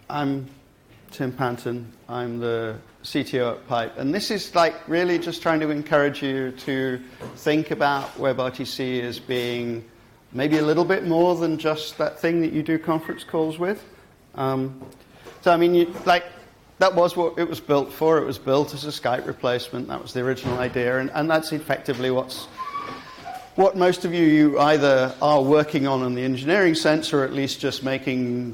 I'm Tim Panton. I'm the CTO at Pipe. And this is like really just trying to encourage you to think about WebRTC as being maybe a little bit more than just that thing that you do conference calls with. So, I mean, that was what it was built for. It was built as a Skype replacement. That was the original idea. And that's effectively what most of you either are working on in the engineering sense or at least just making